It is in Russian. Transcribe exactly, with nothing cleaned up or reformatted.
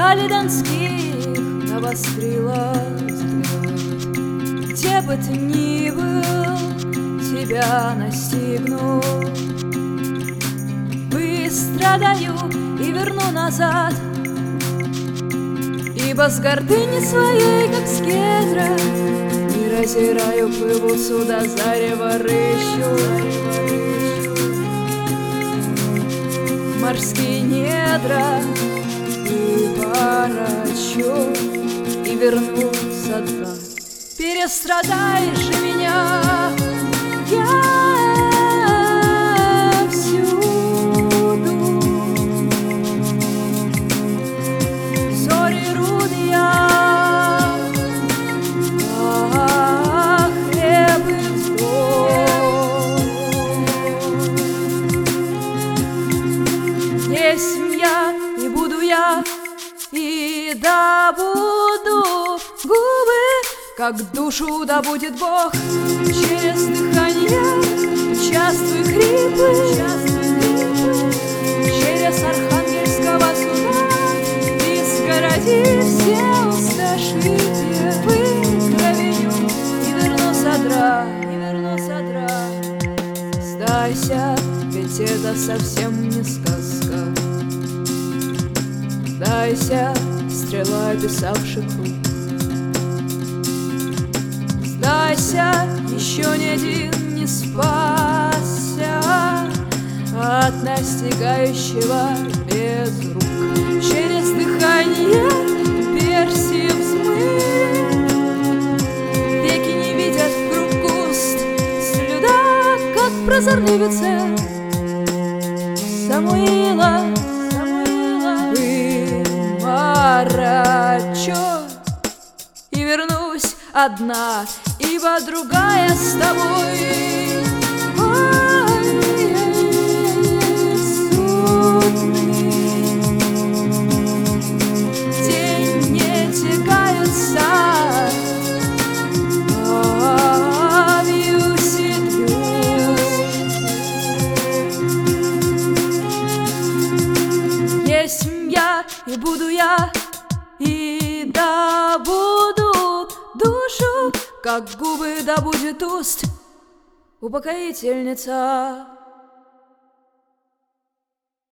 Стали донских навострилась стрела. Где бы ты ни был, тебя настигну. Выстрадаю и верну назад, ибо с гордыни своей, как с кедра, не разираю пылу суда, зарево рыщу морские недра, и порачу, и вернусь со дна. Перестрадаешь же меня, я всюду. Зори рудыя, а хлеб и вздох. Есть я, и буду я, и добуду губы, как душу добудет Бог. Через дыхание частые хрипы, через архангельского суда изгороди все уста шипе. Выкровеню и верну содра, и верну содра. Сдайся, ведь это совсем не сказка. Сдайся, стрела описавших рук. Сдайся, еще ни один не спасся от настигающего без рук. Через дыхание перси взмыли, веки не видят круг куст слюда, как прозорливица Самуила, Самуила. Выморочу и вернусь одна, ибо другая с тобой. Ой, судный день не тягаются, а вьюсит, вьюсит. Есть я, и буду я, и добуду душу, как губы добудет уст упокоительница.